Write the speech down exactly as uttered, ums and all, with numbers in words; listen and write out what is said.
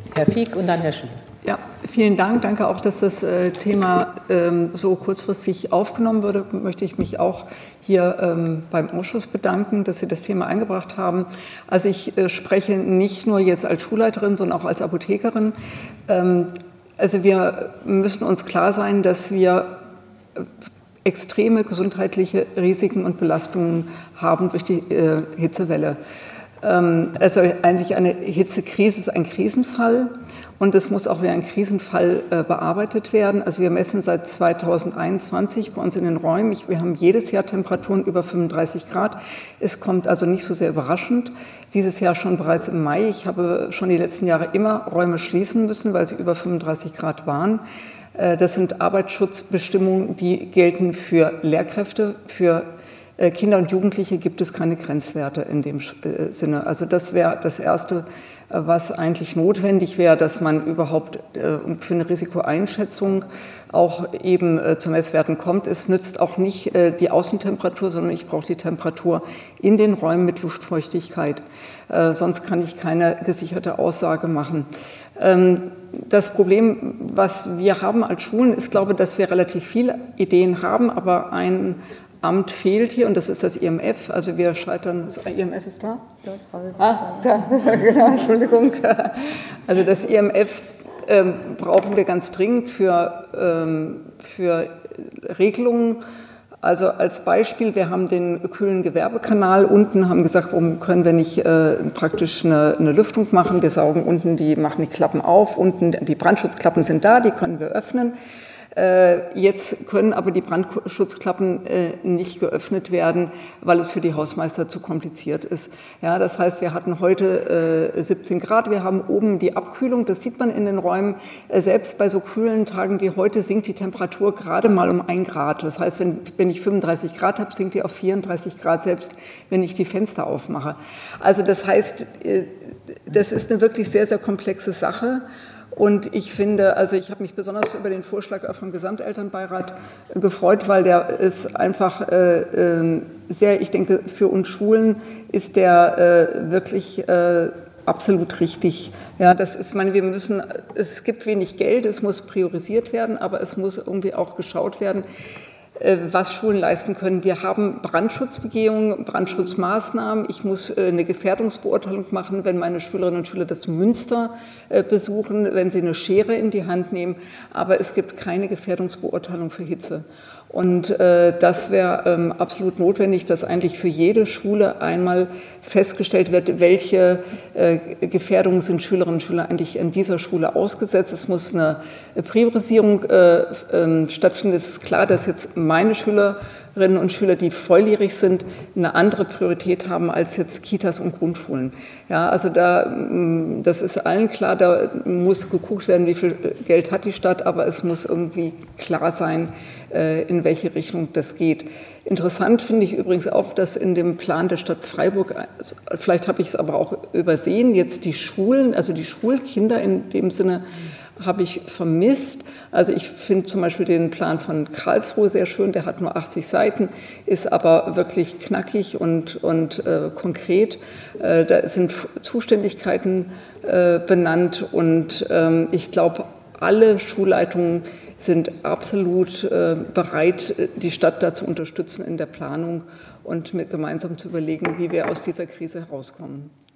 Herr Fieck und dann Herr Schüler. Ja, vielen Dank. Danke auch, dass das äh, Thema ähm, so kurzfristig aufgenommen wurde. Möchte ich mich auch hier ähm, beim Ausschuss bedanken, dass Sie das Thema eingebracht haben. Also ich äh, spreche nicht nur jetzt als Schulleiterin, sondern auch als Apothekerin. Ähm, also wir müssen uns klar sein, dass wir extreme gesundheitliche Risiken und Belastungen haben durch die äh, Hitzewelle. Ähm, also eigentlich eine Hitzekrise ist ein Krisenfall. Und es muss auch wie ein Krisenfall äh, bearbeitet werden. Also wir messen seit zweitausendeinundzwanzig bei uns in den Räumen. Ich, wir haben jedes Jahr Temperaturen über fünfunddreißig Grad. Es kommt also nicht so sehr überraschend. Dieses Jahr schon bereits im Mai. Ich habe schon die letzten Jahre immer Räume schließen müssen, weil sie über fünfunddreißig Grad waren. Äh, das sind Arbeitsschutzbestimmungen, die gelten für Lehrkräfte, für Kinder und Jugendliche gibt es keine Grenzwerte in dem Sinne. Also das wäre das Erste, was eigentlich notwendig wäre, dass man überhaupt für eine Risikoeinschätzung auch eben zu Messwerten kommt. Es nützt auch nicht die Außentemperatur, sondern ich brauche die Temperatur in den Räumen mit Luftfeuchtigkeit. Sonst kann ich keine gesicherte Aussage machen. Das Problem, was wir haben als Schulen, ist, glaube ich, dass wir relativ viele Ideen haben, aber ein Amt fehlt hier und das ist das I M F. Also wir scheitern, das I M F ist da? Ja, ah, genau, Entschuldigung. Also das I M F ähm, brauchen wir ganz dringend für, ähm, für Regelungen. Also als Beispiel, wir haben den kühlen Gewerbekanal unten, haben gesagt, warum können wir nicht äh, praktisch eine, eine Lüftung machen? Wir saugen unten, die machen die Klappen auf, unten die Brandschutzklappen sind da, die können wir öffnen. Jetzt können aber die Brandschutzklappen nicht geöffnet werden, weil es für die Hausmeister zu kompliziert ist. Ja, das heißt, wir hatten heute siebzehn Grad, wir haben oben die Abkühlung, das sieht man in den Räumen. Selbst bei so kühlen Tagen wie heute sinkt die Temperatur gerade mal um ein Grad. Das heißt, wenn, wenn ich fünfunddreißig Grad habe, sinkt die auf vierunddreißig Grad, selbst wenn ich die Fenster aufmache. Also das heißt, das ist eine wirklich sehr, sehr komplexe Sache. Und ich finde, also ich habe mich besonders über den Vorschlag vom Gesamtelternbeirat gefreut, weil der ist einfach äh, sehr, ich denke, für uns Schulen ist der äh, wirklich äh, absolut richtig. Ja, das ist, meine, wir müssen, es gibt wenig Geld, es muss priorisiert werden, aber es muss irgendwie auch geschaut werden, was Schulen leisten können. Wir haben Brandschutzbegehungen, Brandschutzmaßnahmen. Ich muss eine Gefährdungsbeurteilung machen, wenn meine Schülerinnen und Schüler das Münster besuchen, wenn sie eine Schere in die Hand nehmen. Aber es gibt keine Gefährdungsbeurteilung für Hitze. Und äh, das wäre ähm, absolut notwendig, dass eigentlich für jede Schule einmal festgestellt wird, welche äh, Gefährdungen sind Schülerinnen und Schüler eigentlich in dieser Schule ausgesetzt. Es muss eine Priorisierung äh, äh, stattfinden. Es ist klar, dass jetzt meine Schülerinnen und Schüler, die volljährig sind, eine andere Priorität haben als jetzt Kitas und Grundschulen. Ja, also da, das ist allen klar, da muss geguckt werden, wie viel Geld hat die Stadt, aber es muss irgendwie klar sein, in welche Richtung das geht. Interessant finde ich übrigens auch, dass in dem Plan der Stadt Freiburg, vielleicht habe ich es aber auch übersehen, jetzt die Schulen, also die Schulkinder in dem Sinne habe ich vermisst. Also ich finde zum Beispiel den Plan von Karlsruhe sehr schön, der hat nur achtzig Seiten, ist aber wirklich knackig und, und äh, konkret. Äh, da sind Zuständigkeiten äh, benannt und ähm, ich glaube, alle Schulleitungen sind absolut äh, bereit, die Stadt da zu unterstützen in der Planung und mit gemeinsam zu überlegen, wie wir aus dieser Krise herauskommen.